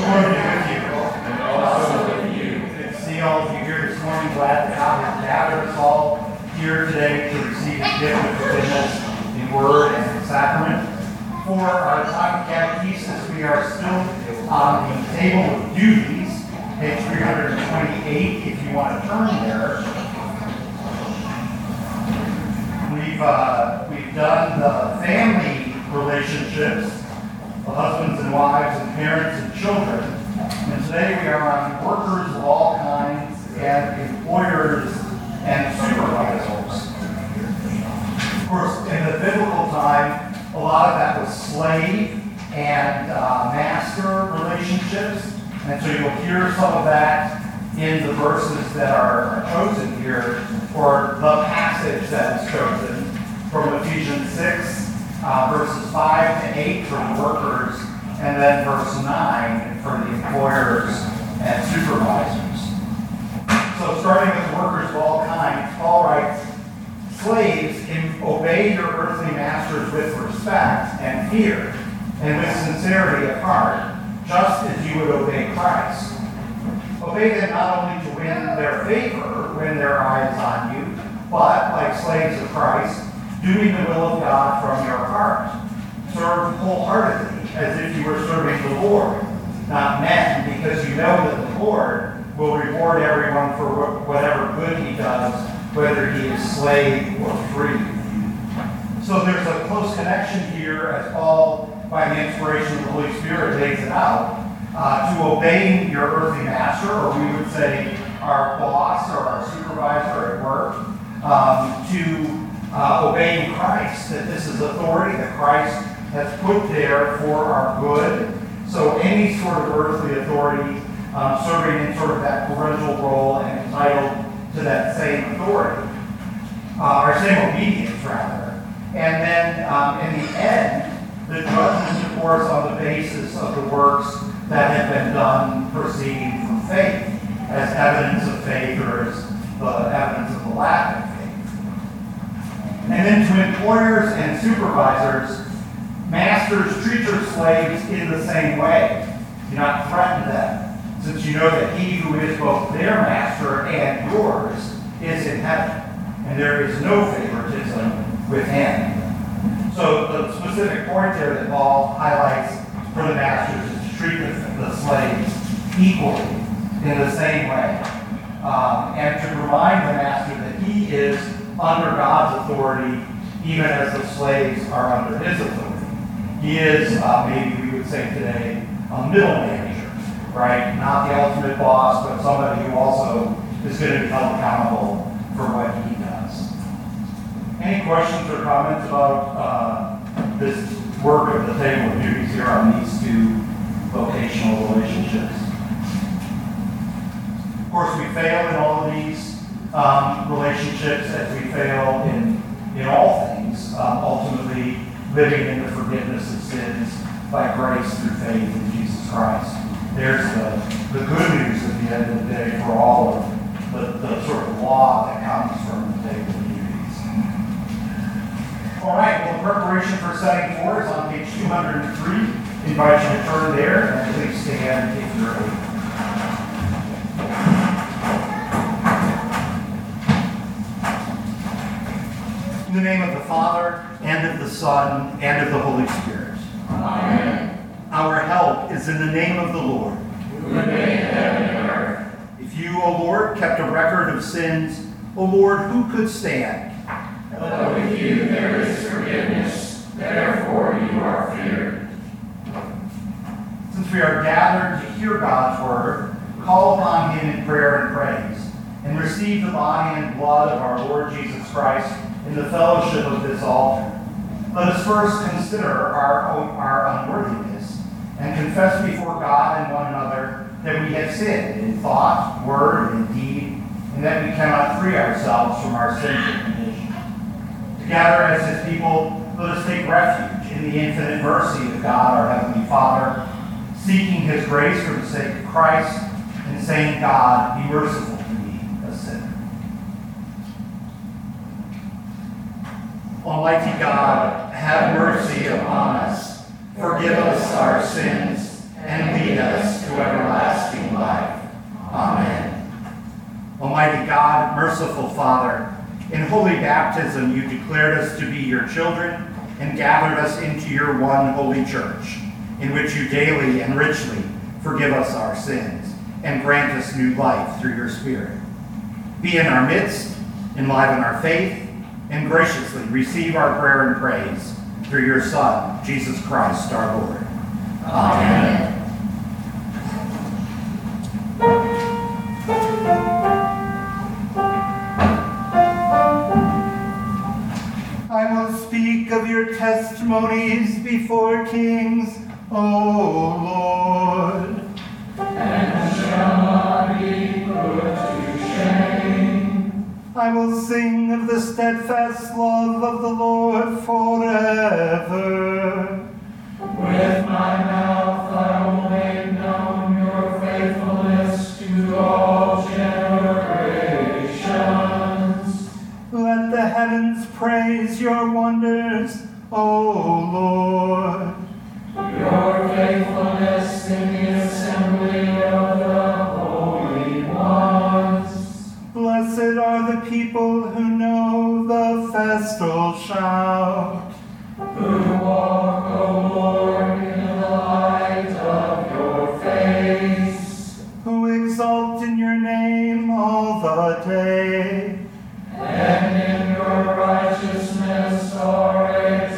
Lord be with you. And also with you. Good to see all of you here this morning. Glad that God has gathered us all here today to receive His gift of forgiveness in word and in sacrament. For our time of catechesis, we are still on the table of duties, page 328, if you want to turn there. We've done the family relationships, the husbands and wives and parents and children. And today we are on workers of all kinds and employers and supervisors. Of course, in the biblical time, a lot of that was slave and master relationships. And so you'll hear some of that in the verses that are chosen here, or the passage that is chosen from Ephesians 6, verses 5 to 8 for the workers, and then verse 9 for the employers and supervisors. So starting with the workers of all kinds, Paul writes, slaves, obey your earthly masters with respect and fear, and with sincerity of heart, just as you would obey Christ. Obey them not only to win their favor when their eye is on you, but, like slaves of Christ, doing the will of God from your heart. Serve wholeheartedly, as if you were serving the Lord, not men, because you know that the Lord will reward everyone for whatever good he does, whether he is slave or free. So there's a close connection here, as Paul, by the inspiration of the Holy Spirit, lays it out, to obeying your earthly master, or we would say our boss or our supervisor at work, to obeying Christ, that this is authority that Christ has put there for our good. So any sort of earthly authority serving in sort of that parental role and entitled to that same authority, or same obedience rather. And then in the end, the judgment, of course, on the basis of the works that have been done proceeding from faith, as evidence of faith or as the evidence of the lack of faith. And then to employers and supervisors, masters, treat your slaves in the same way. Do not threaten them, since you know that he who is both their master and yours is in heaven, and there is no favoritism with him. So the specific point there that Paul highlights for the masters is to treat the slaves equally in the same way, and to remind the master that he is under God's authority, even as the slaves are under his authority. He is, maybe we would say today, a middle manager, right? Not the ultimate boss, but somebody who also is going to be held accountable for what he does. Any questions or comments about this work of the table of duties here on these two vocational relationships? Of course, we fail in all of these relationships as we fail in all things, ultimately living in the forgiveness of sins by grace through faith in Jesus Christ. There's the good news at the end of the day for all of the sort of law that comes from the table of duties. All right, well, the preparation for setting forth is on page 203. I invite you to turn there and please stand if you're able. In the name of the Father, and of the Son, and of the Holy Spirit. Amen. Our help is in the name of the Lord. Who made heaven and earth. If you, O Lord, kept a record of sins, O Lord, who could stand? But with you there is forgiveness, therefore you are feared. Since we are gathered to hear God's word, call upon him in prayer and praise, and receive the body and blood of our Lord Jesus Christ in the fellowship of this altar. Let us first consider our unworthiness and confess before God and one another that we have sinned in thought, word, and deed, and that we cannot free ourselves from our sinful condition. Together as his people, let us take refuge in the infinite mercy of God, our Heavenly Father, seeking his grace for the sake of Christ, and saying, God, be merciful to me, a sinner. Almighty God, have mercy upon us, forgive us our sins, and lead us to merciful Father, in holy baptism you declared us to be your children and gathered us into your one holy church, in which you daily and richly forgive us our sins and grant us new life through your Spirit. Be in our midst, enliven our faith, and graciously receive our prayer and praise through your Son, Jesus Christ our Lord. Amen. I will speak of your testimonies before kings, O Lord. And shall not be put to shame. I will sing of the steadfast love of the Lord forever. With my mouth I will make known your faithfulness to all generations. Let the heavens praise your wonders, O Lord. Your faithfulness in the assembly of the holy ones. Blessed are the people who know the festal shout, Who walk, O Lord, in the light of your face. who exult in your name all the day. And in your righteousness are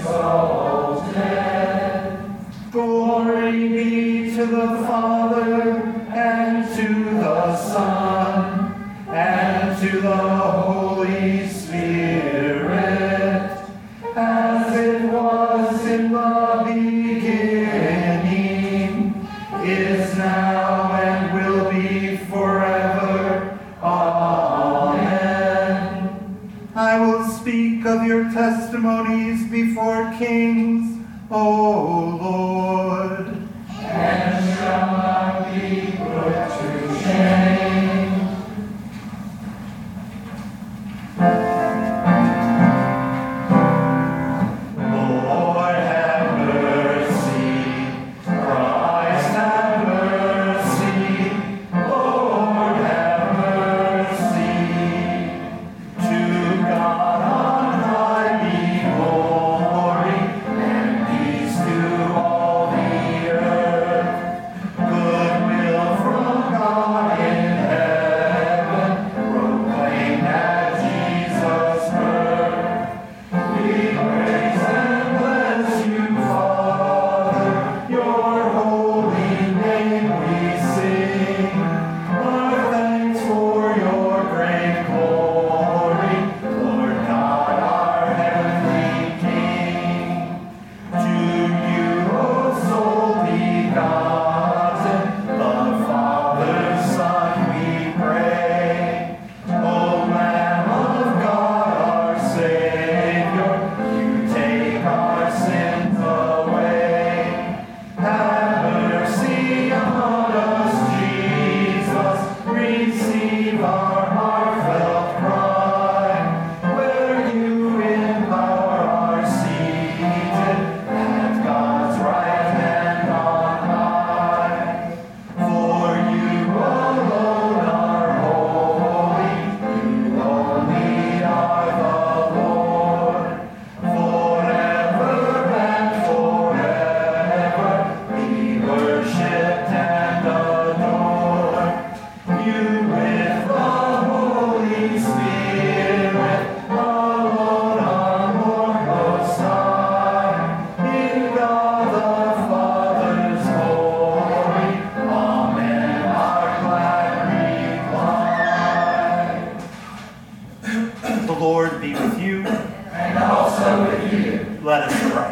exalted. Glory be to the Father, and to the Son, and to the Holy Spirit, as it was in the beginning, is now, and will be forever. Amen. I will speak of your testimonies before kings, O Lord. And shall not be put to shame. Lord, have mercy. Christ, have mercy. Lord, have mercy. To God on high be glory, and peace to all the earth. Goodwill from God in heaven, proclaim at Jesus' birth. We praise and bless you, Father, your holy name we sing. Our thanks for your great glory, Lord God, our heavenly King. To you, O soul begotten, the Father, Son, we pray. O Lamb of God, our Savior, you take our sins away. Have mercy on us, Jesus. Receive our heartfelt cry. Where you in power are seated at God's right hand on high. For you alone are holy, you only are the Lord. Forever and forever be worshipped and adored. You with the Holy Spirit alone are Lord Most High. In God the Father's glory, Amen, our glad reply. The Lord be with you. And also with you. Let us pray.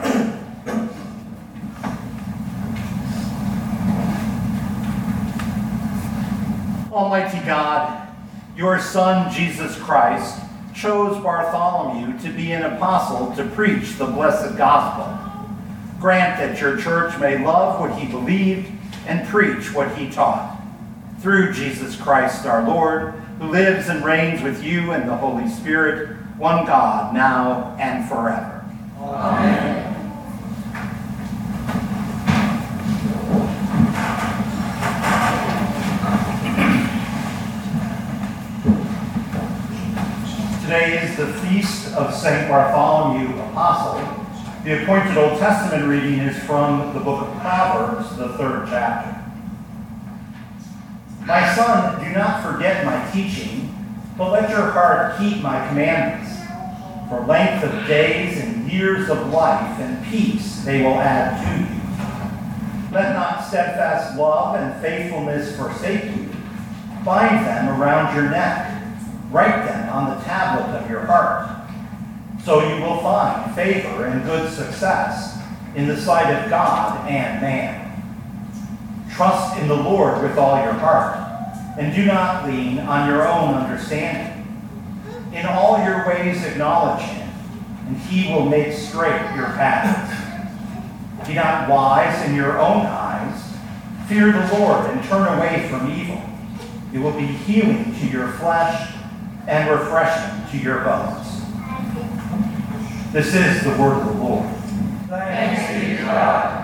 Almighty God, your Son, Jesus Christ, chose Bartholomew to be an apostle to preach the blessed gospel. Grant that your church may love what he believed and preach what he taught. Through Jesus Christ our Lord, who lives and reigns with you and the Holy Spirit, one God, now and forever. Amen. the feast of St. Bartholomew Apostle. The appointed Old Testament reading is from the book of Proverbs, the 3rd chapter. My son, do not forget my teaching, but let your heart keep my commandments. For length of days and years of life and peace they will add to you. Let not steadfast love and faithfulness forsake you. Bind them around your neck. Write them on the tablet of your heart. So you will find favor and good success in the sight of God and man. Trust in the Lord with all your heart, and do not lean on your own understanding. In all your ways acknowledge him, and he will make straight your paths. Be not wise in your own eyes. Fear the Lord and turn away from evil. It will be healing to your flesh and refreshing to your bones. This is the word of the Lord. Thanks be to God.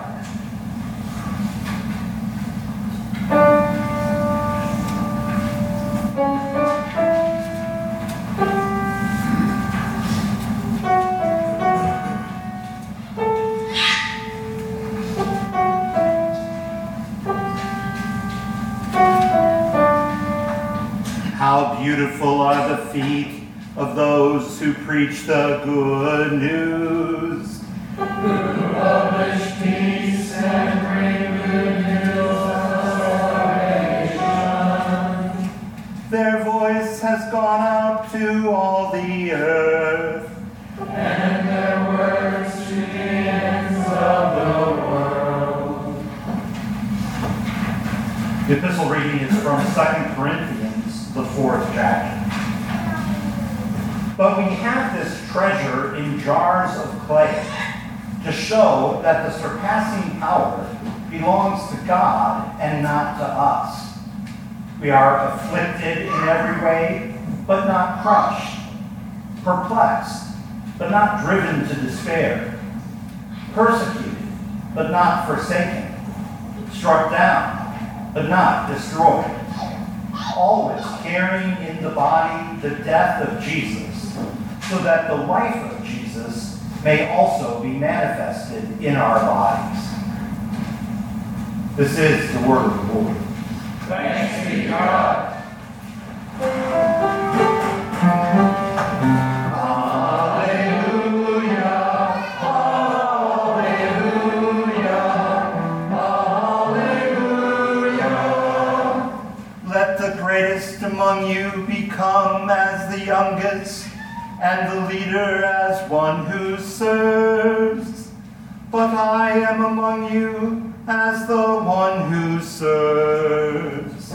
How beautiful are the feet of those who preach the good news. Who publish peace and bring good news of salvation. Their voice has gone out to all the earth, and their words to the ends of the world. The epistle reading is from 2 Corinthians, the 4th chapter. But we have this treasure in jars of clay to show that the surpassing power belongs to God and not to us. We are afflicted in every way, but not crushed, perplexed, but not driven to despair, persecuted, but not forsaken, struck down, but not destroyed, always carrying in the body the death of Jesus, so that the life of Jesus may also be manifested in our bodies. This is the word of the Lord. Thanks be to God. Among you become as the youngest, and the leader as one who serves. But I am among you as the one who serves.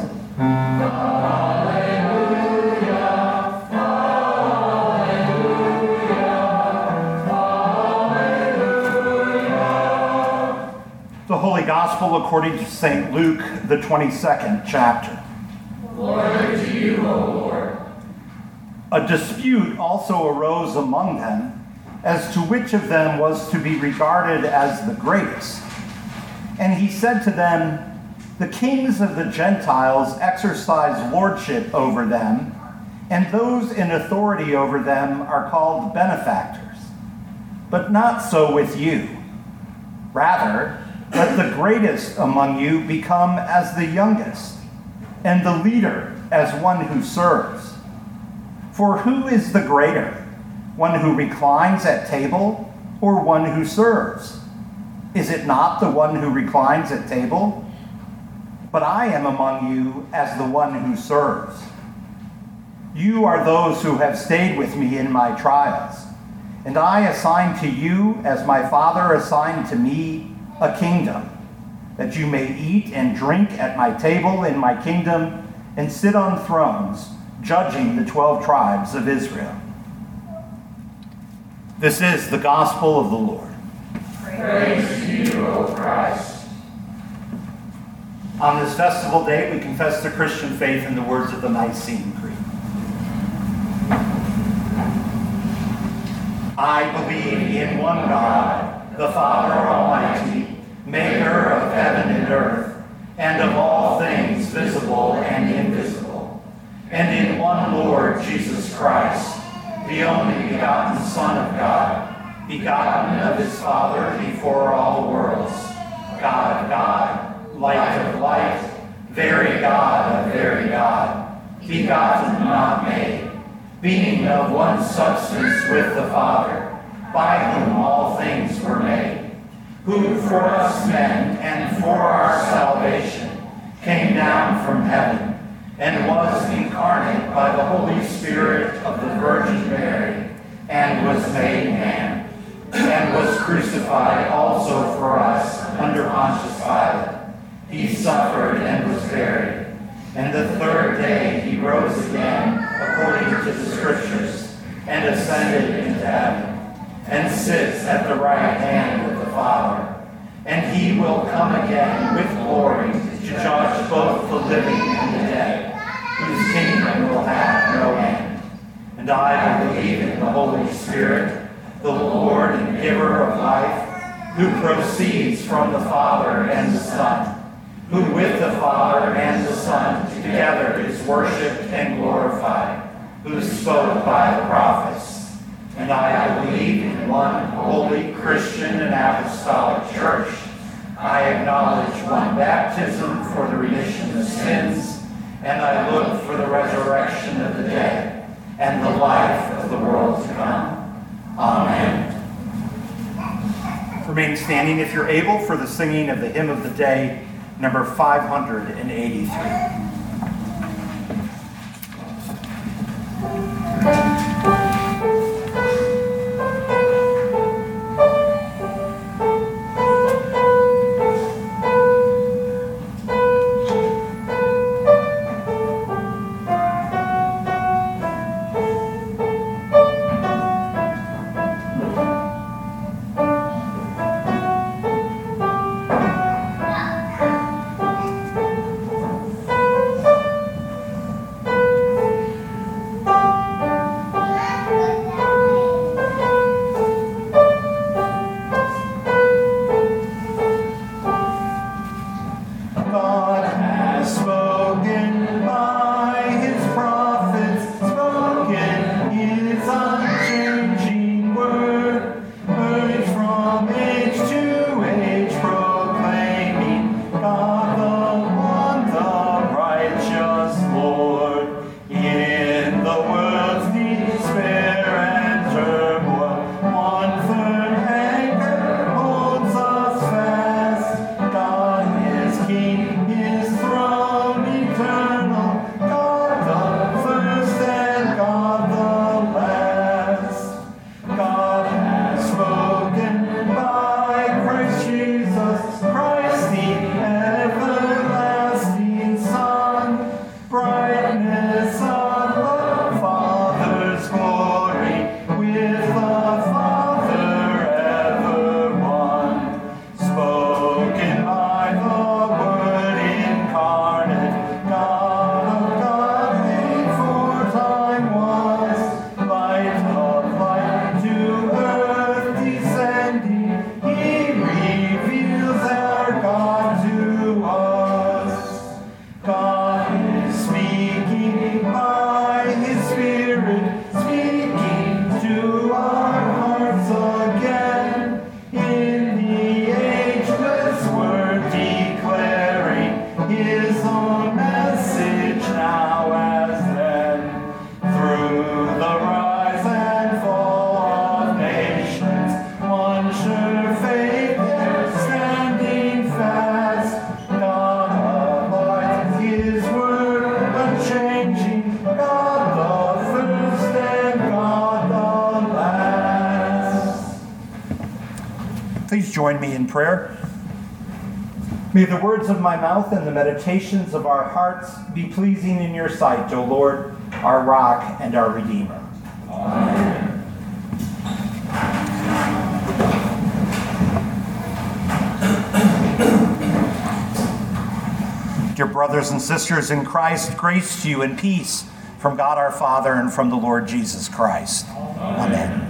Hallelujah, hallelujah. The Holy Gospel according to St. Luke, the 22nd chapter. Glory to you, O Lord. A dispute also arose among them as to which of them was to be regarded as the greatest. And he said to them, the kings of the Gentiles exercise lordship over them, and those in authority over them are called benefactors. But not so with you. Rather, let the greatest among you become as the youngest, and the leader as one who serves. For who is the greater, one who reclines at table or one who serves? Is it not the one who reclines at table? But I am among you as the one who serves. You are those who have stayed with me in my trials, and I assign to you, as my Father assigned to me, a kingdom, that you may eat and drink at my table in my kingdom and sit on thrones, judging the 12 tribes of Israel. This is the gospel of the Lord. Praise to you, O Christ. On this festival day, we confess the Christian faith in the words of the Nicene Creed. I believe in one God, the Father Almighty, maker of heaven and earth, and of all things visible and invisible, and in one Lord Jesus Christ, the only begotten Son of God, begotten of his Father before all worlds, God of God, light of light, very God of very God, begotten, not made, being of one substance with the Father, by whom all things were made, who for us men and for our salvation came down from heaven, and was incarnate by the Holy Spirit of the Virgin Mary, and was made man, and was crucified also for us under Pontius Pilate. He suffered and was buried, and the third day he rose again, according to the Scriptures, and ascended into heaven, and sits at the right hand of the Father. And he will come again with glory to judge both the living and the dead, whose kingdom will have no end. And I believe in the Holy Spirit, the Lord and giver of life, who proceeds from the Father and the Son, who with the Father and the Son together is worshipped and glorified, who spoke by the prophets. And I believe in one holy Christian and apostolic church. I acknowledge one baptism for the remission of sins, and I look for the resurrection of the dead and the life of the world to come. Amen. Remain standing if you're able for the singing of the hymn of the day, number 583. Please join me in prayer. May the words of my mouth and the meditations of our hearts be pleasing in your sight, O Lord, our rock and our Redeemer. Amen. Dear brothers and sisters in Christ, grace to you and peace from God our Father and from the Lord Jesus Christ. Amen.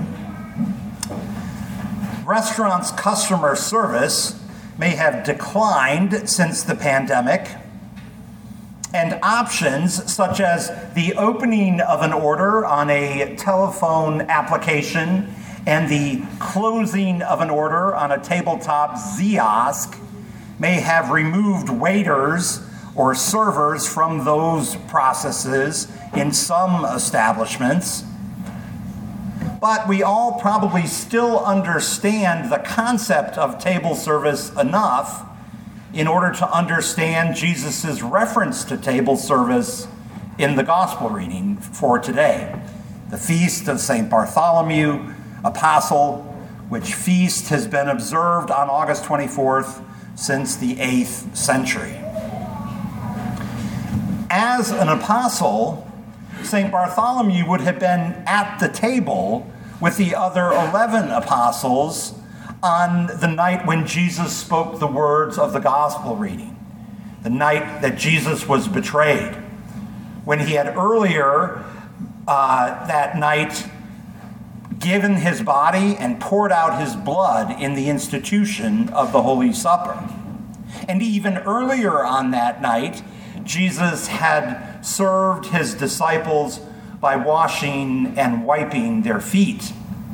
Restaurants' customer service may have declined since the pandemic, and options such as the opening of an order on a telephone application and the closing of an order on a tabletop kiosk may have removed waiters or servers from those processes in some establishments. But we all probably still understand the concept of table service enough in order to understand Jesus' reference to table service in the gospel reading for today. The feast of St. Bartholomew, Apostle, which feast has been observed on August 24th since the 8th century. As an apostle, St. Bartholomew would have been at the table with the other 11 apostles on the night when Jesus spoke the words of the gospel reading, the night that Jesus was betrayed, when he had earlier that night given his body and poured out his blood in the institution of the Holy Supper. And even earlier on that night, Jesus had served his disciples by washing and wiping their feet.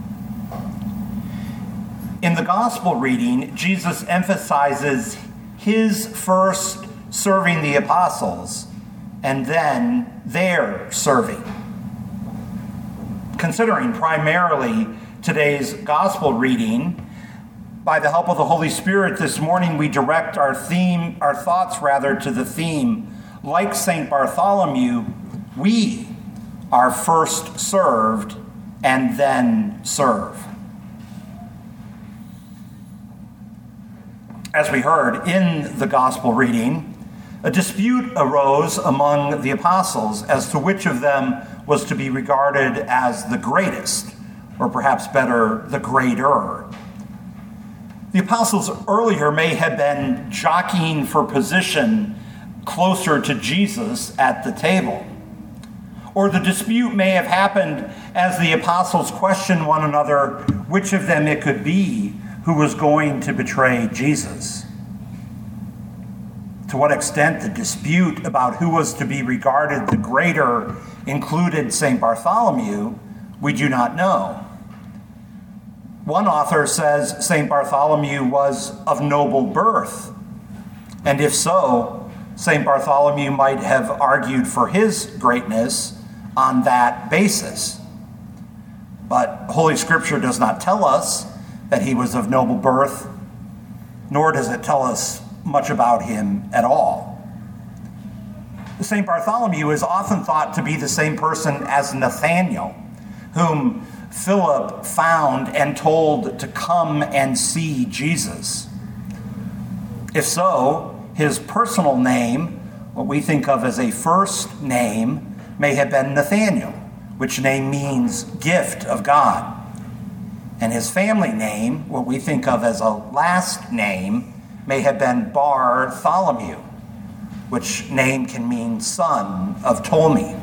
In the gospel reading, Jesus emphasizes his first serving the apostles and then their serving. Considering primarily today's gospel reading, by the help of the Holy Spirit this morning, we direct our thoughts to the theme, like St. Bartholomew, we are first served and then serve. As we heard in the gospel reading, a dispute arose among the apostles as to which of them was to be regarded as the greatest, or perhaps better, the greater. The apostles earlier may have been jockeying for position closer to Jesus at the table. Or the dispute may have happened as the apostles questioned one another which of them it could be who was going to betray Jesus. To what extent the dispute about who was to be regarded the greater included St. Bartholomew, we do not know. One author says St. Bartholomew was of noble birth, and if so, St. Bartholomew might have argued for his greatness on that basis. But Holy Scripture does not tell us that he was of noble birth, nor does it tell us much about him at all. St. Bartholomew is often thought to be the same person as Nathanael, whom Philip found and told to come and see Jesus. If so, his personal name, what we think of as a first name, may have been Nathanael, which name means gift of God. And his family name, what we think of as a last name, may have been Bartholomew, which name can mean son of Ptolemy.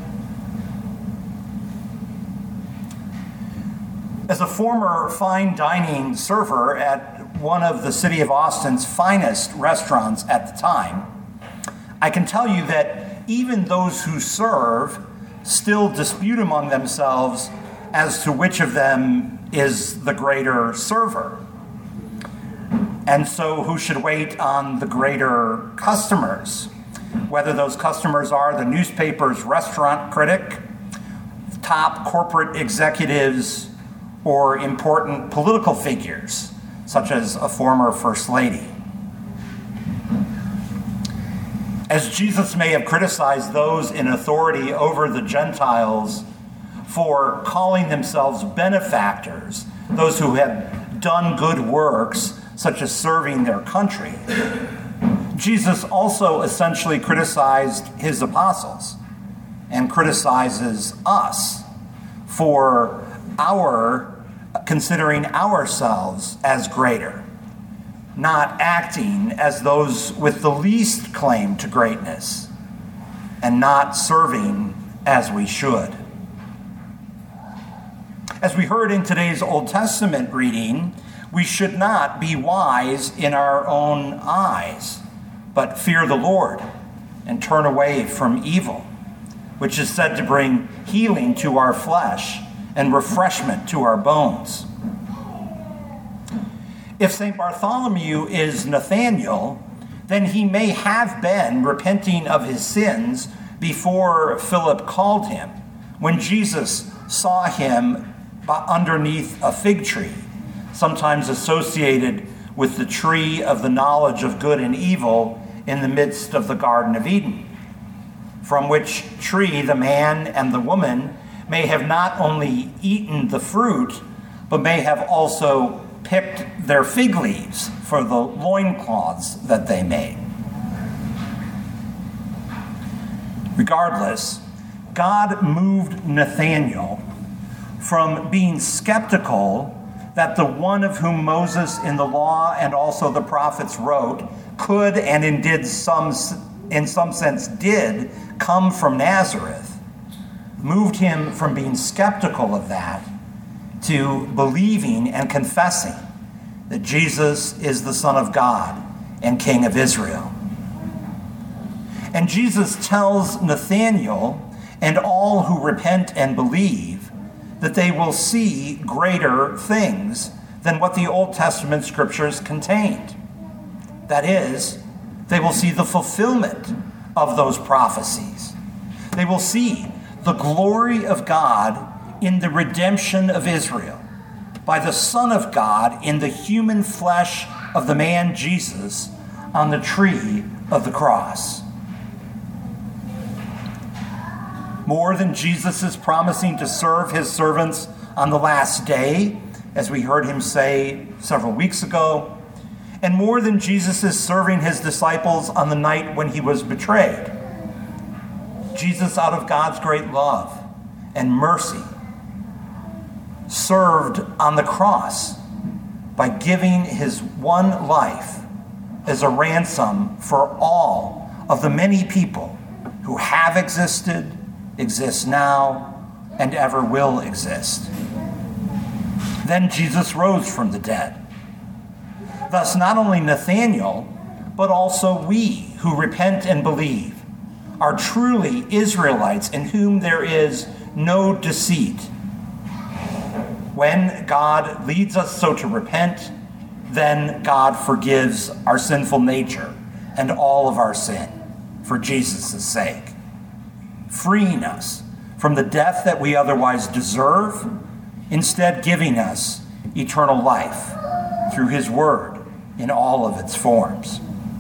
As a former fine dining server at one of the city of Austin's finest restaurants at the time, I can tell you that even those who serve still dispute among themselves as to which of them is the greater server. And so who should wait on the greater customers, whether those customers are the newspaper's restaurant critic, top corporate executives, or important political figures, such as a former First Lady. As Jesus may have criticized those in authority over the Gentiles for calling themselves benefactors, those who had done good works, such as serving their country, Jesus also essentially criticized his apostles and criticizes us for considering ourselves as greater, not acting as those with the least claim to greatness, and not serving as we should. As we heard in today's Old Testament reading, we should not be wise in our own eyes, but fear the Lord and turn away from evil, which is said to bring healing to our flesh and refreshment to our bones. If St. Bartholomew is Nathanael, then he may have been repenting of his sins before Philip called him, when Jesus saw him underneath a fig tree, sometimes associated with the tree of the knowledge of good and evil in the midst of the Garden of Eden, from which tree the man and the woman may have not only eaten the fruit, but may have also picked their fig leaves for the loincloths that they made. Regardless, God moved Nathanael from being skeptical that the one of whom Moses in the law and also the prophets wrote could and in some sense did come from Nazareth, moved him from being skeptical of that to believing and confessing that Jesus is the Son of God and King of Israel. And Jesus tells Nathanael and all who repent and believe that they will see greater things than what the Old Testament scriptures contained. That is, they will see the fulfillment of those prophecies. They will see the glory of God in the redemption of Israel by the Son of God in the human flesh of the man Jesus on the tree of the cross. More than Jesus is promising to serve his servants on the last day, as we heard him say several weeks ago, and more than Jesus is serving his disciples on the night when he was betrayed. Jesus, out of God's great love and mercy, served on the cross by giving his one life as a ransom for all of the many people who have existed, exist now, and ever will exist. Then Jesus rose from the dead. Thus, not only Nathanael, but also we who repent and believe are truly Israelites in whom there is no deceit. When God leads us so to repent, then God forgives our sinful nature and all of our sin for Jesus' sake, freeing us from the death that we otherwise deserve, instead giving us eternal life through his word in all of its forms.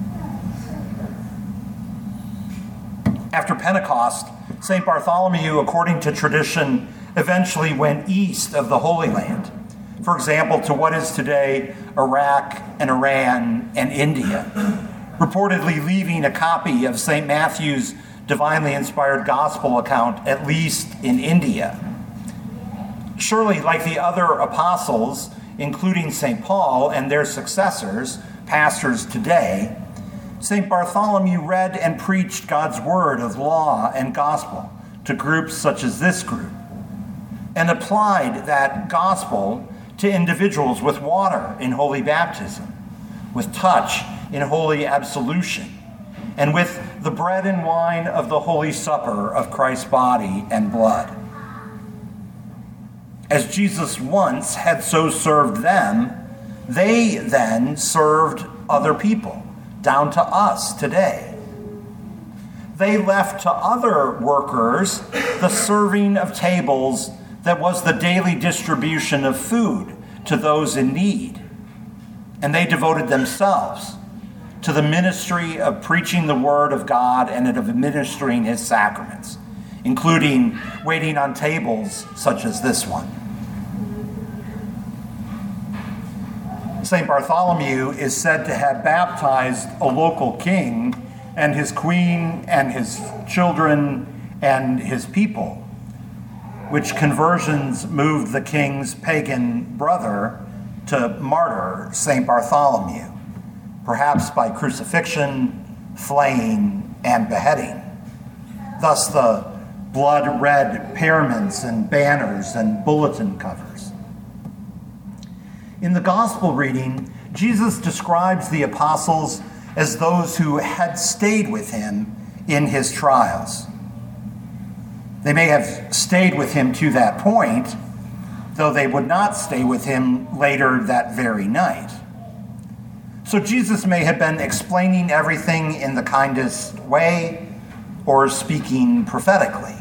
After Pentecost, St. Bartholomew, according to tradition, eventually went east of the Holy Land, for example, to what is today Iraq and Iran and India, reportedly leaving a copy of St. Matthew's divinely inspired gospel account, at least in India. Surely, like the other apostles, including St. Paul and their successors, pastors today, St. Bartholomew read and preached God's word of law and gospel to groups such as this group, and applied that gospel to individuals with water in holy baptism, with touch in holy absolution, and with the bread and wine of the Holy Supper of Christ's body and blood. As Jesus once had so served them, they then served other people, down to us today. They left to other workers the serving of tables that was the daily distribution of food to those in need. And they devoted themselves to the ministry of preaching the word of God and of administering his sacraments, including waiting on tables such as this one. St. Bartholomew is said to have baptized a local king and his queen and his children and his people, which conversions moved the king's pagan brother to martyr St. Bartholomew, perhaps by crucifixion, flaying, and beheading. Thus the blood-red paraments and banners and bulletin covers. In the gospel reading, Jesus describes the apostles as those who had stayed with him in his trials. They may have stayed with him to that point, though they would not stay with him later that very night. So Jesus may have been explaining everything in the kindest way or speaking prophetically.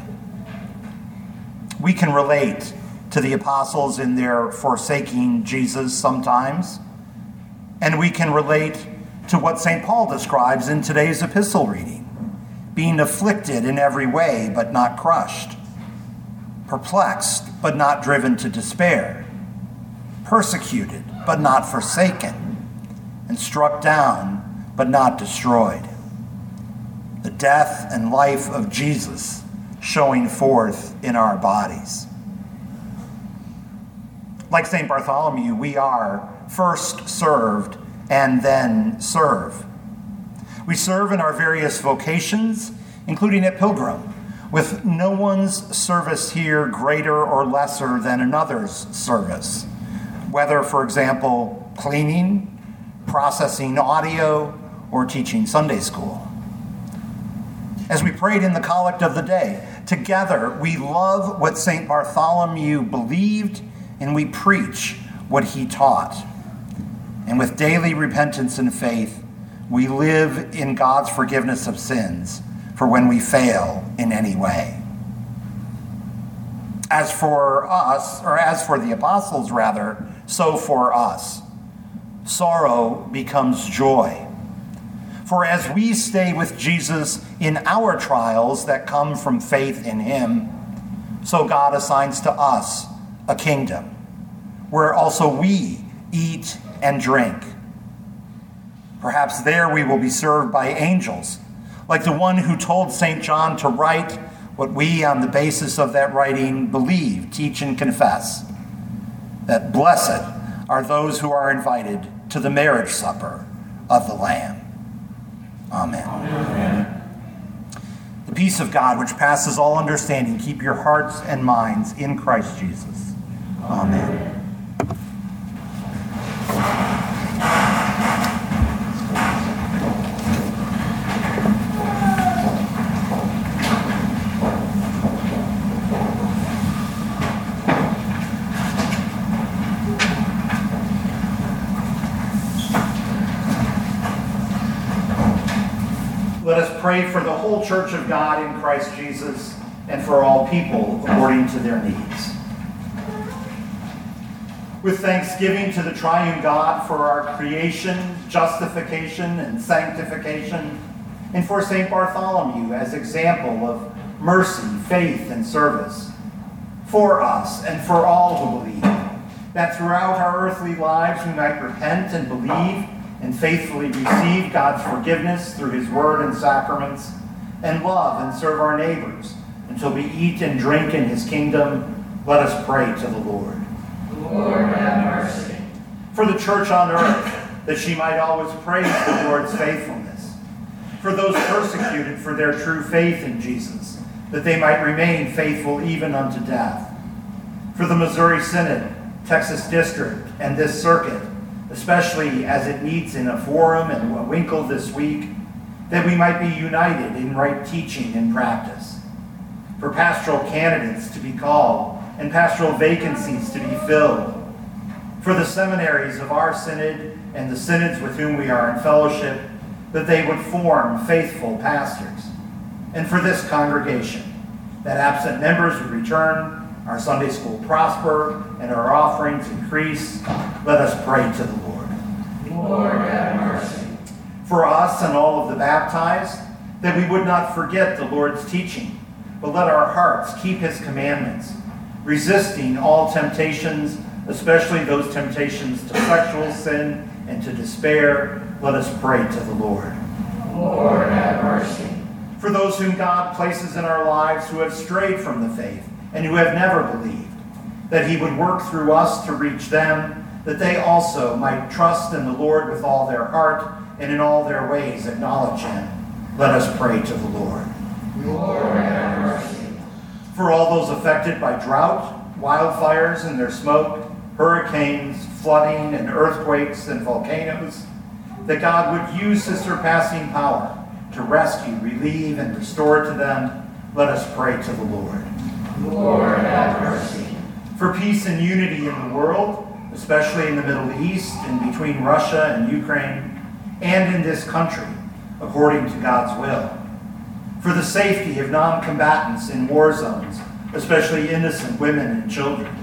We can relate to the apostles in their forsaking Jesus sometimes, and we can relate to what St. Paul describes in today's epistle reading: being afflicted in every way but not crushed, perplexed but not driven to despair, persecuted but not forsaken, and struck down but not destroyed. The death and life of Jesus showing forth in our bodies. Like St. Bartholomew, we are first served and then serve. We serve in our various vocations, including at Pilgrim, with no one's service here greater or lesser than another's service, whether, for example, cleaning, processing audio, or teaching Sunday school. As we prayed in the collect of the day, together we love what St. Bartholomew believed, and we preach what he taught. And with daily repentance and faith, we live in God's forgiveness of sins for when we fail in any way. As for us, or as for the apostles rather, so for us, sorrow becomes joy. For as we stay with Jesus in our trials that come from faith in him, so God assigns to us a kingdom where also we eat and drink. Perhaps there we will be served by angels, like the one who told St. John to write what we, on the basis of that writing, believe, teach, and confess, that blessed are those who are invited to the marriage supper of the Lamb. Amen. Amen. The peace of God, which passes all understanding, keep your hearts and minds in Christ Jesus. Amen. Let us pray for the whole Church of God in Christ Jesus and for all people according to their needs. With thanksgiving to the triune God for our creation, justification, and sanctification, and for St. Bartholomew as example of mercy, faith, and service, for us and for all who believe, that throughout our earthly lives we might repent and believe and faithfully receive God's forgiveness through his word and sacraments, and love and serve our neighbors until we eat and drink in his kingdom. Let us pray to the Lord. Lord, have mercy. For the church on earth, that she might always praise the Lord's faithfulness. For those persecuted for their true faith in Jesus, that they might remain faithful even unto death. For the Missouri Synod, Texas District, and this circuit, especially as it meets in a forum in Winkle this week, that we might be united in right teaching and practice. For pastoral candidates to be called and pastoral vacancies to be filled. For the seminaries of our synod and the synods with whom we are in fellowship, that they would form faithful pastors. And for this congregation, that absent members would return, our Sunday school prosper, and our offerings increase. Let us pray to the Lord. Lord, have mercy. For us and all of the baptized, that we would not forget the Lord's teaching, but let our hearts keep his commandments, resisting all temptations, especially those temptations to sexual sin and to despair. Let us pray to the Lord. Lord, have mercy. For those whom God places in our lives who have strayed from the faith and who have never believed, that he would work through us to reach them, that they also might trust in the Lord with all their heart and in all their ways acknowledge him. Let us pray to the Lord. Lord, have mercy. For all those affected by drought, wildfires and their smoke, hurricanes, flooding, and earthquakes and volcanoes, that God would use his surpassing power to rescue, relieve, and restore to them, let us pray to the Lord. Lord, have mercy. For peace and unity in the world, especially in the Middle East and between Russia and Ukraine, and in this country, according to God's will. For the safety of non-combatants in war zones, especially innocent women and children.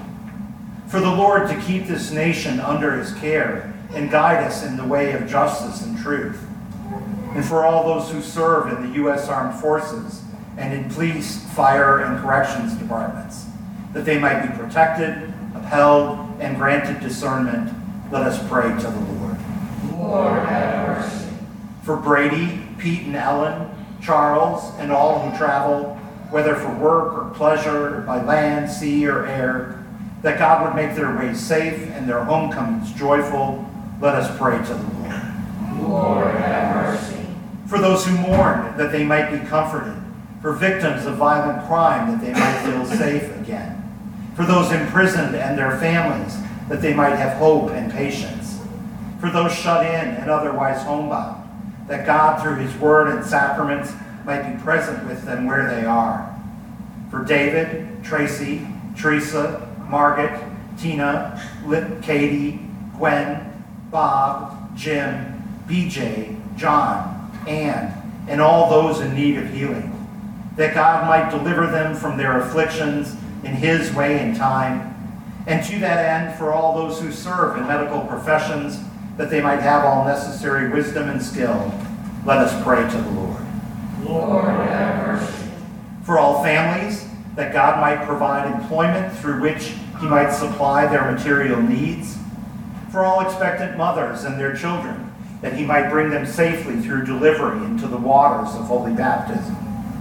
For the Lord to keep this nation under his care and guide us in the way of justice and truth. And for all those who serve in the U.S. Armed Forces and in police, fire, and corrections departments, that they might be protected, upheld, and granted discernment, let us pray to the Lord. Lord, have mercy. For Brady, Pete, and Ellen, Charles, and all who travel, whether for work or pleasure, or by land, sea, or air, that God would make their ways safe and their homecomings joyful, let us pray to the Lord. Lord, have mercy. For those who mourn, that they might be comforted. For victims of violent crime, that they might feel safe again. For those imprisoned and their families, that they might have hope and patience. For those shut in and otherwise homebound, that God, through his word and sacraments, might be present with them where they are. For David, Tracy, Teresa, Margaret, Tina, Katie, Gwen, Bob, Jim, BJ, John, Ann, and all those in need of healing, that God might deliver them from their afflictions in his way and time, and to that end, for all those who serve in medical professions, that they might have all necessary wisdom and skill, let us pray to the Lord. Lord, have mercy. For all families, that God might provide employment through which he might supply their material needs. For all expectant mothers and their children, that he might bring them safely through delivery into the waters of holy baptism.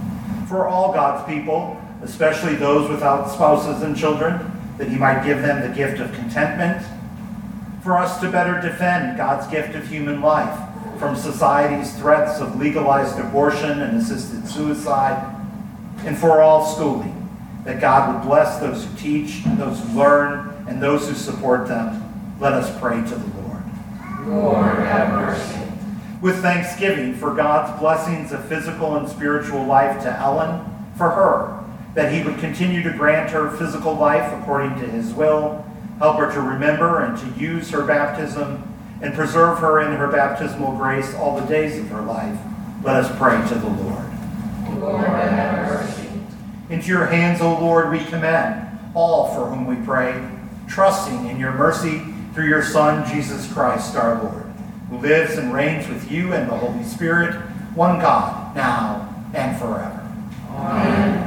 For all God's people, especially those without spouses and children, that he might give them the gift of contentment. For us to better defend God's gift of human life from society's threats of legalized abortion and assisted suicide. And for all schooling, that God would bless those who teach, those who learn, and those who support them. Let us pray to the Lord. Lord, have mercy. With thanksgiving for God's blessings of physical and spiritual life to Ellen, for her, that he would continue to grant her physical life according to his will, help her to remember and to use her baptism, and preserve her in her baptismal grace all the days of her life. Let us pray to the Lord. Lord, have mercy. Into your hands, O Lord, we commend all for whom we pray, trusting in your mercy through your Son, Jesus Christ, our Lord, who lives and reigns with you and the Holy Spirit, one God, now and forever. Amen.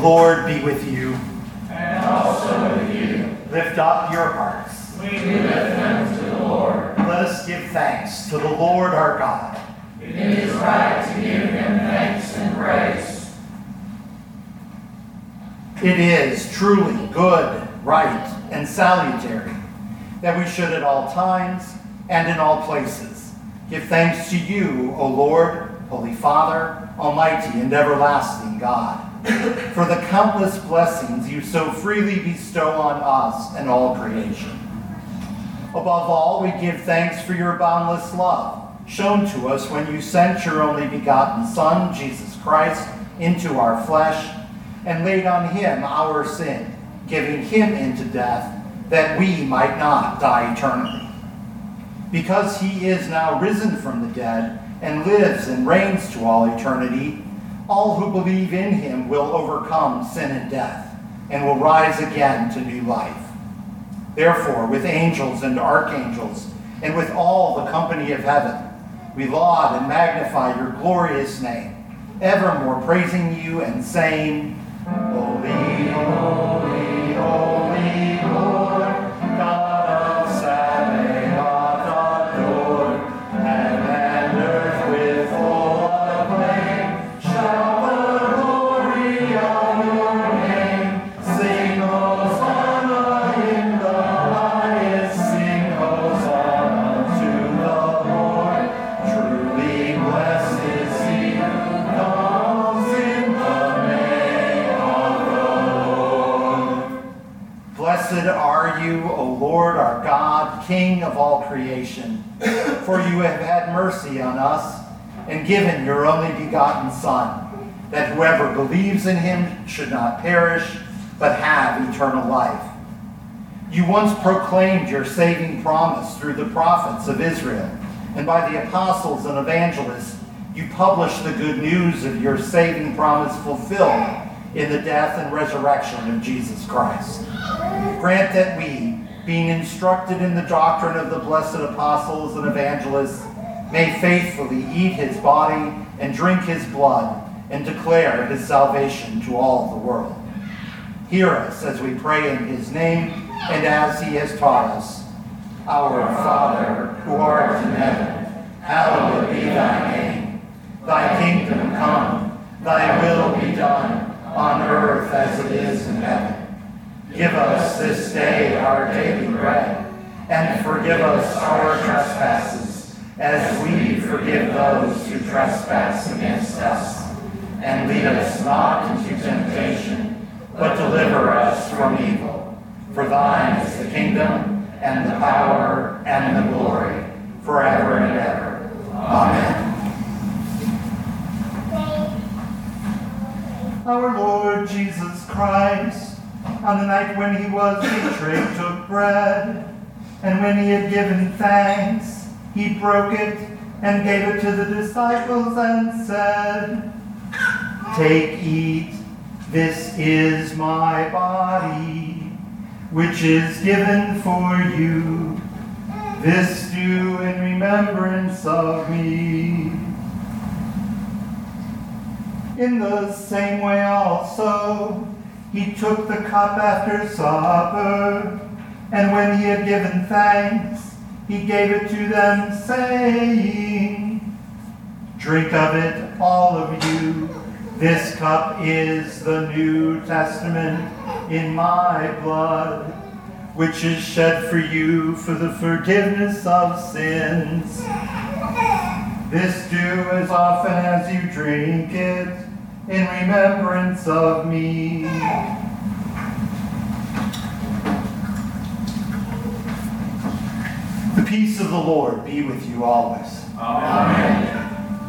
Lord be with you. And also with you. Lift up your hearts. We lift them to the Lord. Let us give thanks to the Lord our God. It is right to give him thanks and praise. It is truly good, right, and salutary that we should at all times and in all places give thanks to you, O Lord, Holy Father, Almighty and everlasting God, for the countless blessings you so freely bestow on us and all creation. Above all, we give thanks for your boundless love shown to us when you sent your only begotten Son, Jesus Christ, into our flesh and laid on him our sin, giving him into death that we might not die eternally. Because he is now risen from the dead and lives and reigns to all eternity, all who believe in him will overcome sin and death and will rise again to new life. Therefore, with angels and archangels and with all the company of heaven, we laud and magnify your glorious name, evermore praising you and saying, Holy, holy, holy Lord, God of Sabaoth, adore, heaven and earth with full acclaim, shout the glory of your name, sing Hosanna in the highest, sing Hosanna to the Lord, truly blessed is he who comes in the name of the Lord. Blessed are you, O Lord our God, King of all creation, for you have had mercy on us and given your only begotten Son, that whoever believes in him should not perish, but have eternal life. You once proclaimed your saving promise through the prophets of Israel, and by the apostles and evangelists, you published the good news of your saving promise fulfilled in the death and resurrection of Jesus Christ. Grant that we, being instructed in the doctrine of the blessed apostles and evangelists, may faithfully eat his body and drink his blood and declare his salvation to all the world. Hear us as we pray in his name and as he has taught us. Our Father, who art in heaven, hallowed be thy name. Thy kingdom come, thy will be done, on earth as it is in heaven. Give us this day our daily bread, and forgive us our trespasses, as we forgive those who trespass against us. And lead us not into temptation, but deliver us from evil. For thine is the kingdom, and the power, and the glory, forever and ever. Amen. Our Lord Jesus Christ, on the night when he was betrayed, took bread, and when he had given thanks, he broke it and gave it to the disciples and said, Take, eat, this is my body, which is given for you. This do in remembrance of me. In the same way also, he took the cup after supper, and when he had given thanks, he gave it to them, saying, Drink of it, all of you. This cup is the New Testament in my blood, which is shed for you for the forgiveness of sins. This do as often as you drink it in remembrance of me. The peace of the Lord be with you always. Amen.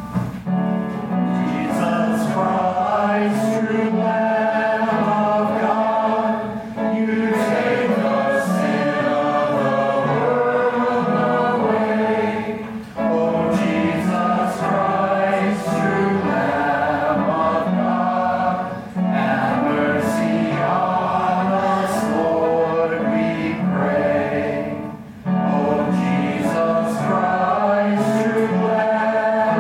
Jesus Christ, true Lamb of God, you take the sin of the world away. O Jesus Christ, true Lamb of God, have mercy on us, Lord, we pray. O Jesus Christ, true Lamb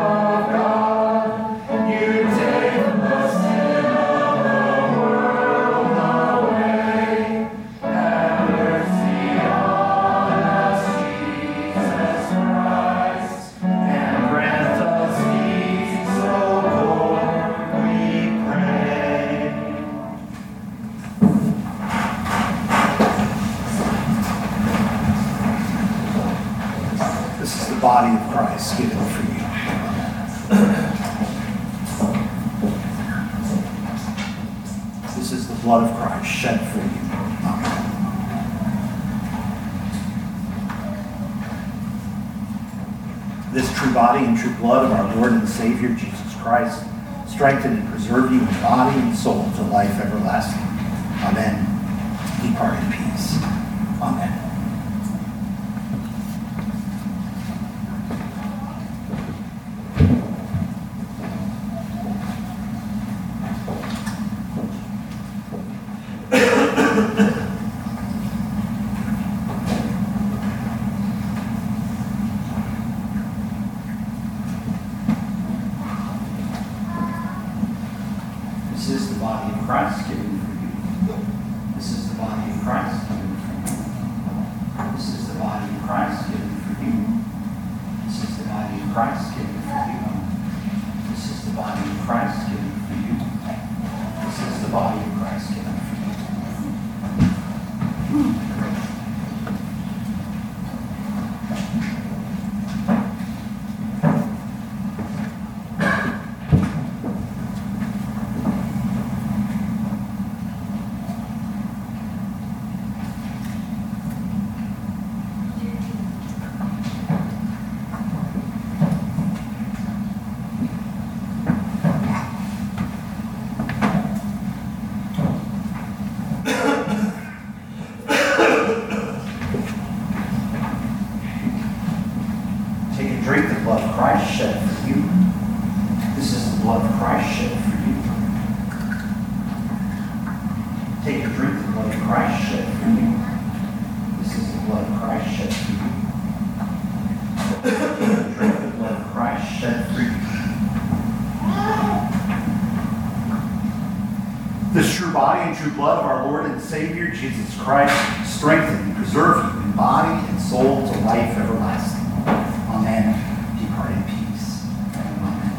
shed for you. Amen. This true body and true blood of our Lord and Savior Jesus Christ strengthen and preserve you in body and soul to life everlasting. Amen. Depart in peace. Amen. This is the body of Christ given for you. This is the body of Christ given for you. This is the body of Christ given for you. This is the body of Christ given for you. This is the body of Christ given for you. This is the body of Christ given for you. Take and drink the blood of Christ shed for you. This is the blood of Christ shed for you. Take and drink the blood of Christ shed for you. This is the blood of Christ shed for you. Take and drink the blood of Christ shed for you. This true body and true blood of our Lord and Savior Jesus Christ strengthen and preserve you in body and soul to life everlasting. Amen. Depart in peace. Amen.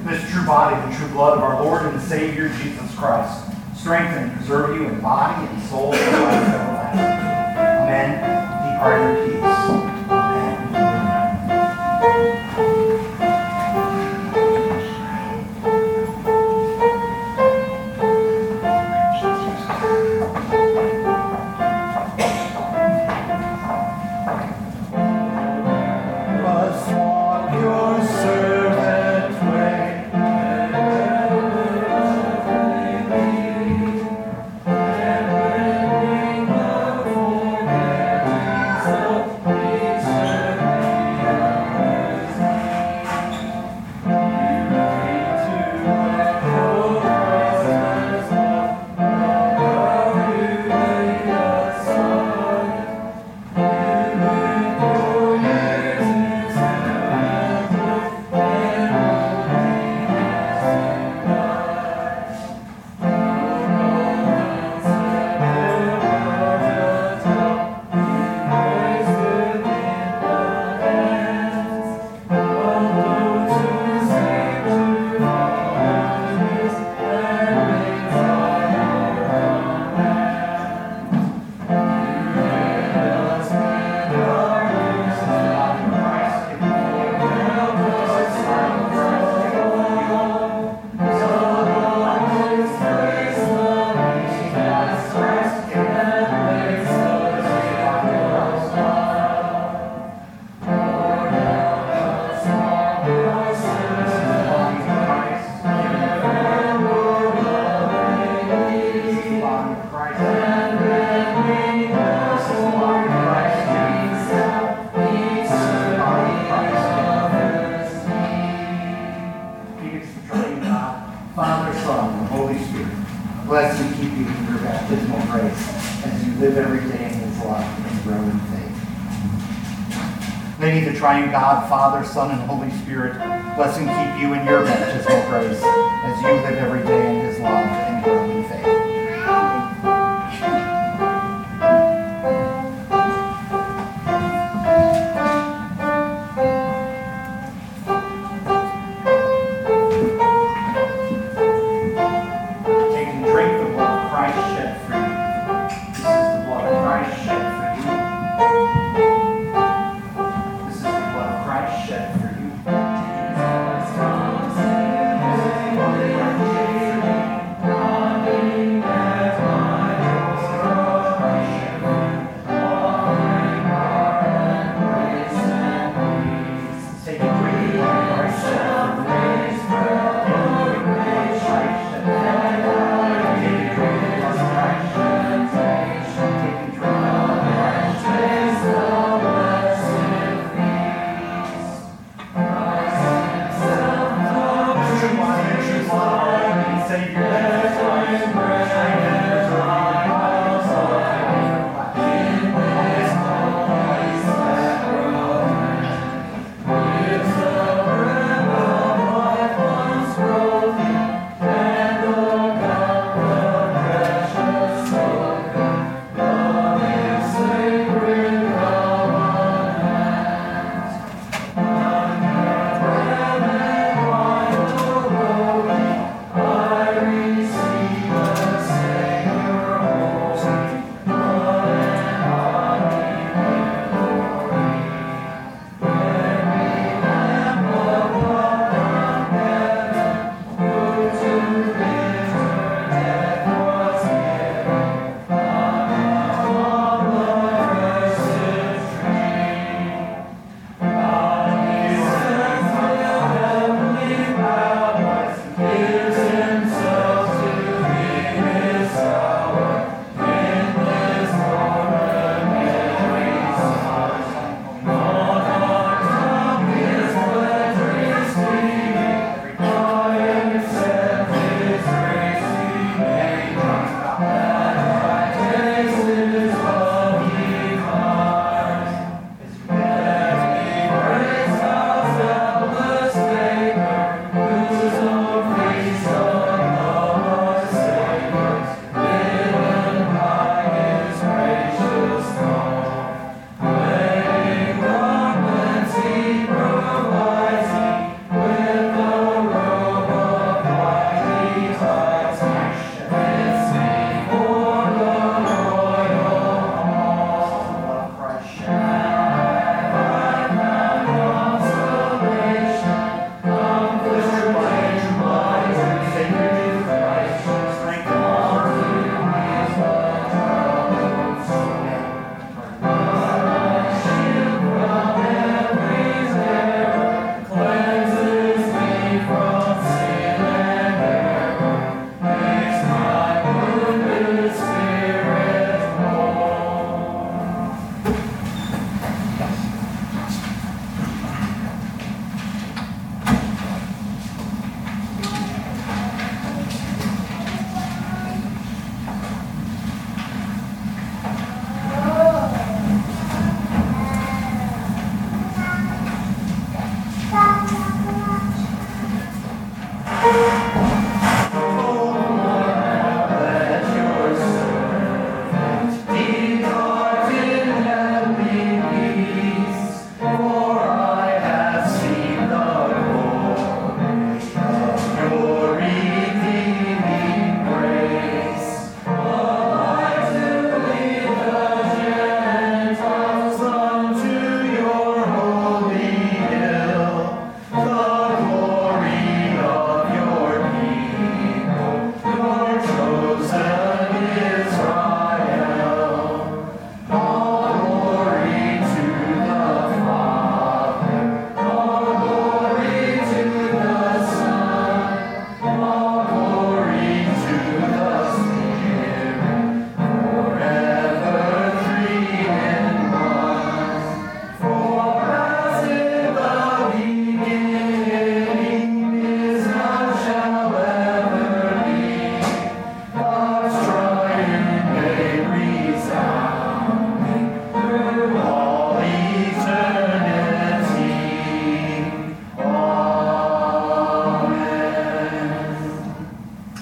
this true body, the true blood of our Lord and Savior Jesus Christ, strengthen and preserve you in body and soul and life everlasting. Amen. Depart in peace. Amen. Father, Son, and Holy Spirit, bless and keep you in your baptismal grace as you live every day in His love and grow in faith. May the triune God, Father, Son, and Holy Spirit, bless and keep you in your baptismal grace as you live every day in His love and grow in faith.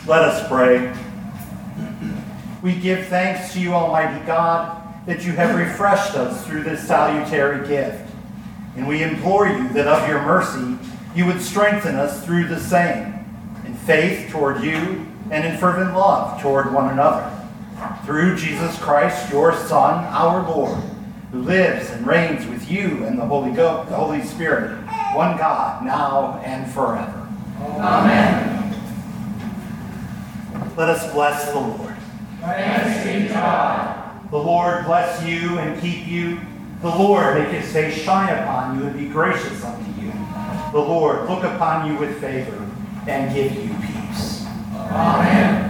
Let us pray. We give thanks to you, Almighty God, that you have refreshed us through this salutary gift. And we implore you that of your mercy you would strengthen us through the same, in faith toward you and in fervent love toward one another. Through Jesus Christ, your Son, our Lord, who lives and reigns with you and the Holy Spirit, one God, now and forever. Amen. Let us bless the Lord. Thanks be to God. The Lord bless you and keep you. The Lord make his face shine upon you and be gracious unto you. The Lord look upon you with favor and give you peace. Amen.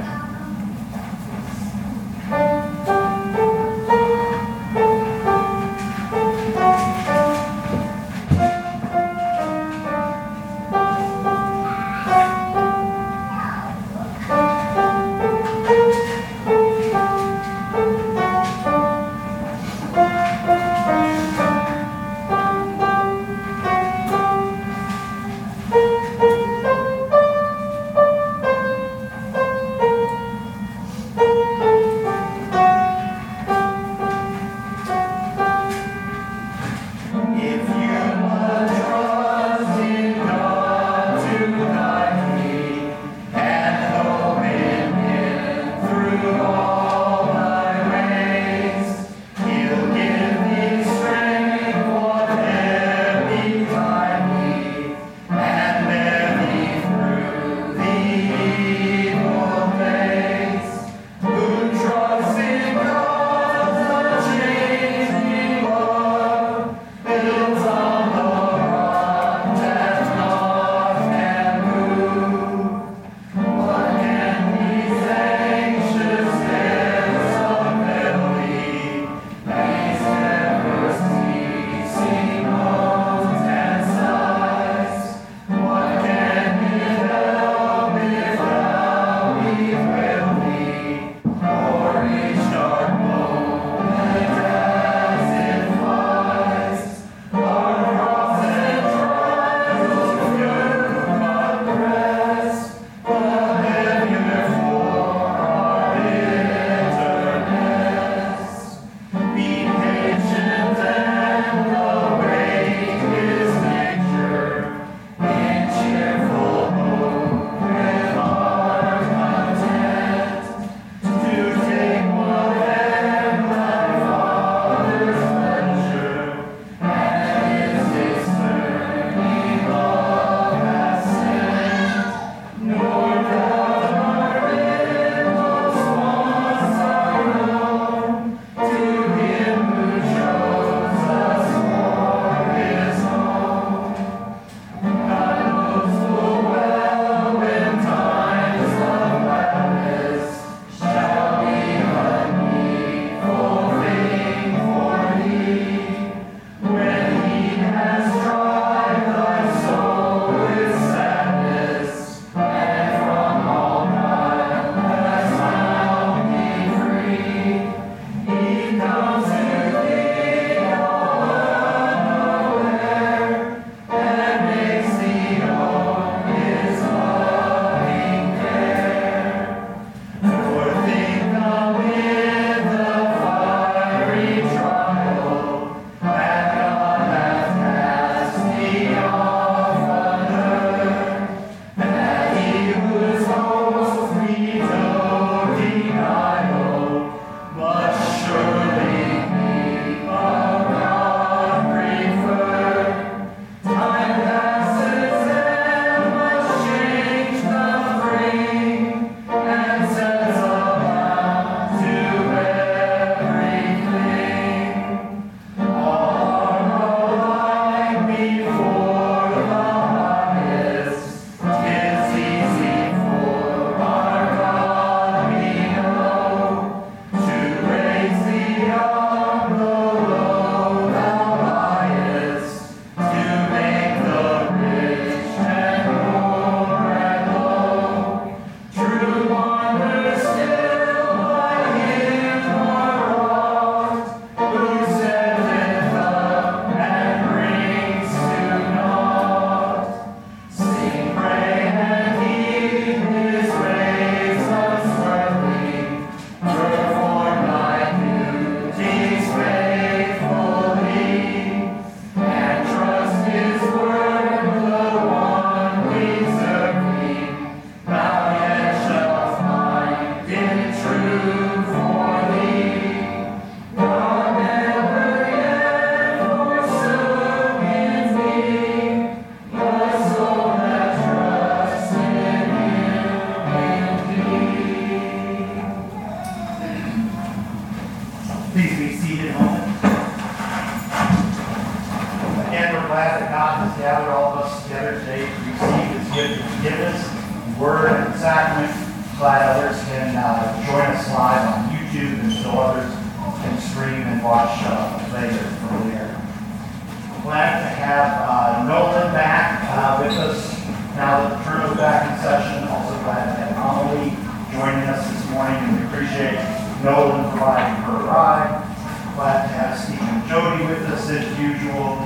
gift of forgiveness, word and sacrament. Glad others can join us live on YouTube, and so others can stream and watch later from there. Glad to have Nolan back with us now that the term is back in session. Also glad to have Amelie joining us this morning, and we appreciate Nolan providing her ride. Glad to have Steve and Jody with us as usual.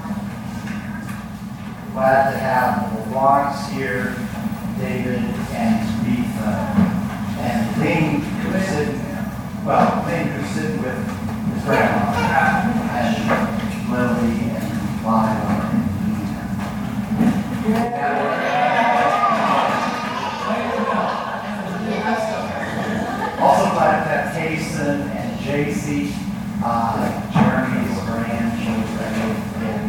Glad to have the vlogs here, David and Rita, and Lane, who's sitting with his grandma, and Lily and Lila and also glad to have Kason and JC, Jeremy's grandchildren,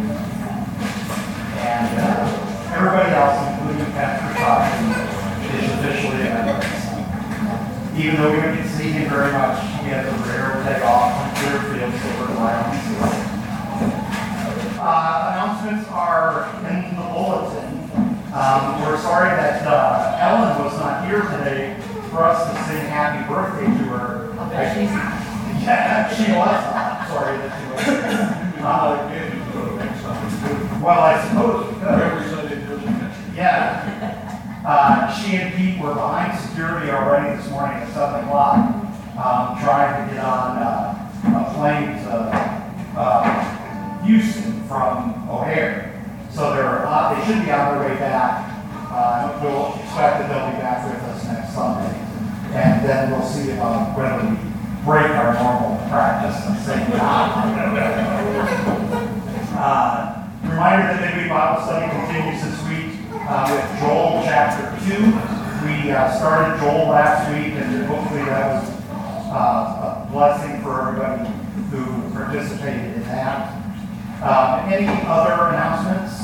and everybody else, including Pastor Todd, is officially a member. Even though we don't get to see him very much, he has a rare day off from Clearfield, so we're glad to see him. Announcements are in the bulletin. We're sorry that Ellen was not here today for us to sing happy birthday to her. Yeah, she was. Sorry that she was. Well, I suppose we could. Yeah. She and Pete were behind security already this morning at 7 o'clock, trying to get on a plane to Houston from O'Hare. So they should be on their way back. We'll expect that they'll be back with us next Sunday. And then we'll see about whether we break our normal practice and say reminder that Midweek Bible Study continues this week with Joel chapter 2. We started Joel last week, and hopefully that was a blessing for everybody who participated in that. Any other announcements?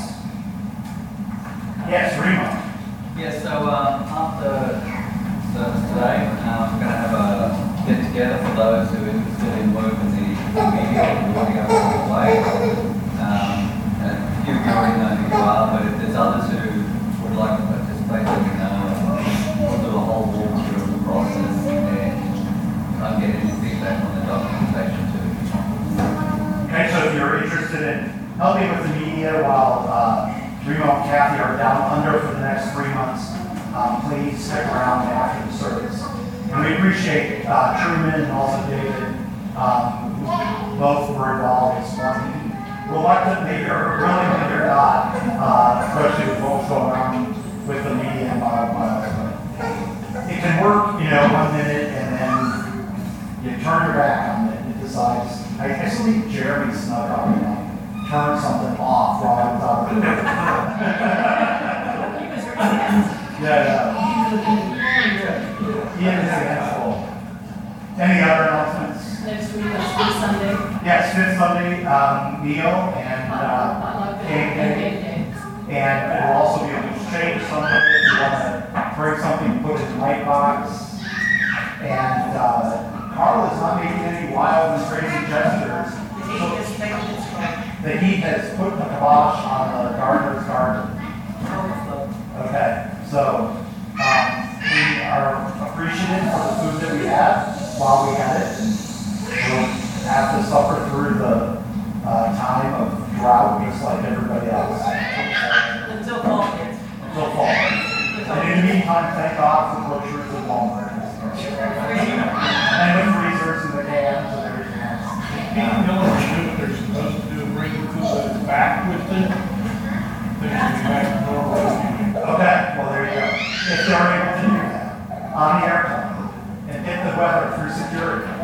Yes, Remo. Yeah, so after service today, we're going to have a get together for those who are interested in working the media or audio way. A few of you already know who you are, but if there's others who would like to participate, let me know. We'll do a whole walkthrough of the process and I'll get any feedback on the documentation too. Okay, so if you're interested in helping with the media while Remo and Kathy are down under for the next 3 months, please stick around after the service. And we appreciate Truman and also David, who both were involved this morning. Reluctantly or willingly or not, especially with what's going on with the media and miles. It can work, 1 minute, and then you turn your back on it and it decides. I still think Jeremy snuck up and turned something off while I was out there. He is handful. Any other announcements? Next week, that's this Sunday. Yes, this Sunday, meal and game. And we'll also be able to exchange something if you want to bring something to put in the light box. And Carl is not making any wild and crazy gestures. The heat has put the kibosh on the gardener's garden. Okay, so we are appreciative for the food that we had while we had it. We'll have to suffer through the time of drought just like everybody else. Until fall hits. Until fall. And in the meantime, thank God for butchers and Walmart. And the freezers and the cans and everything else. People know what they're supposed to do, bring the food back with them. They should be back to normal. Okay, well there you go. If they're able to do that on the airplane and get the weather through security.